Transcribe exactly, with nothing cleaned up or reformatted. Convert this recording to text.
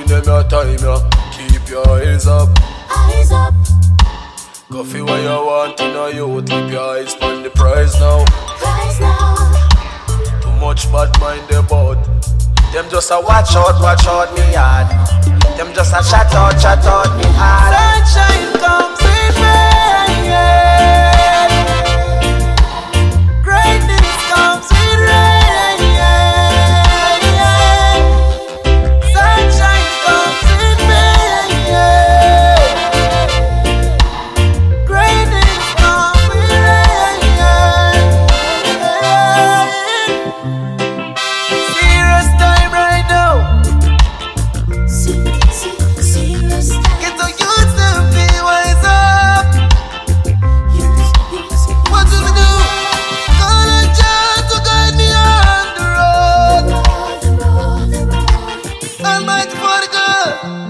them your time, yeah. Keep your eyes up. Eyes up. Coffee what you want in a youth. Keep your eyes on the prize now. Prize now. Too much bad mind about. Them just a watch out, watch out me yard. Them just a chat out, chat out me hard. Sunshine comes in rain, yeah. Greatness comes in rain, yeah, yeah. Sunshine comes in rain, yeah. Greatness comes in rain, yeah, yeah. Serious time right now. Se- se- serious time. Get the youth to be wise up. Use, use, What do we do? Call on Jah to guide me on the road. the road, the road, the road. Almighty for the good.